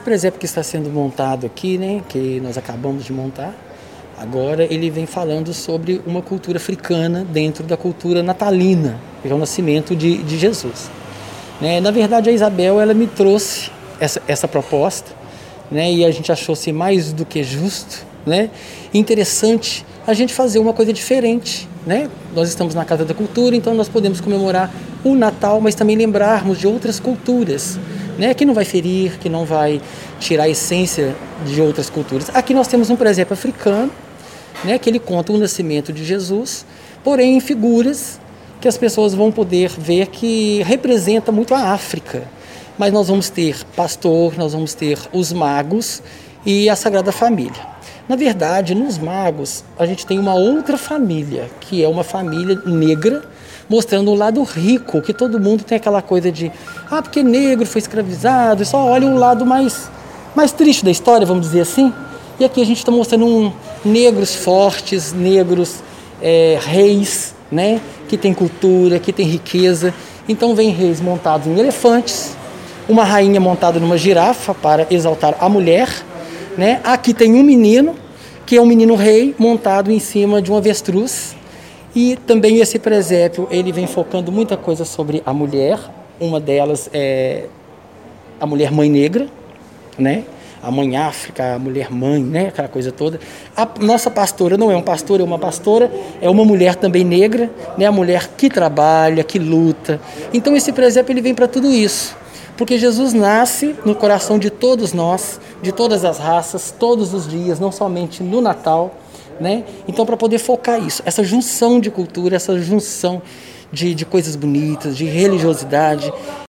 presépio que está sendo montado aqui, né, que nós acabamos de montar, agora ele vem falando sobre uma cultura africana dentro da cultura natalina, que é o nascimento de Jesus. Né? Na verdade, a Isabel ela me trouxe essa proposta, né, e a gente achou-se mais do que justo, né, interessante a gente fazer uma coisa diferente. Né? Nós estamos na Casa da Cultura, então nós podemos comemorar o Natal, mas também lembrarmos de outras culturas, né? Que não vai ferir, que não vai tirar a essência de outras culturas. Aqui nós temos um presépio africano, né? Que ele conta o nascimento de Jesus, porém em figuras que as pessoas vão poder ver que representa muito a África. Mas nós vamos ter pastor, nós vamos ter os magos e a Sagrada Família. Na verdade, nos magos, a gente tem uma outra família, que é uma família negra, mostrando o lado rico, que todo mundo tem aquela coisa de, porque negro foi escravizado, e só olha o lado mais triste da história, vamos dizer assim. E aqui a gente está mostrando negros fortes, negros reis, né, que tem cultura, que tem riqueza. Então vem reis montados em elefantes, uma rainha montada numa girafa para exaltar a mulher. Né? Aqui tem um menino, que é um menino rei, montado em cima de um avestruz. E também esse presépio, ele vem focando muita coisa sobre a mulher. Uma delas é a mulher mãe negra, né? A mãe África, a mulher mãe, né? Aquela coisa toda. A nossa pastora não é um pastor, é uma pastora, é uma mulher também negra, né? A mulher que trabalha, que luta. Então esse presépio ele vem para tudo isso. Porque Jesus nasce no coração de todos nós, de todas as raças, todos os dias, não somente no Natal, né? Então, para poder focar isso, essa junção de cultura, essa junção de coisas bonitas, de religiosidade,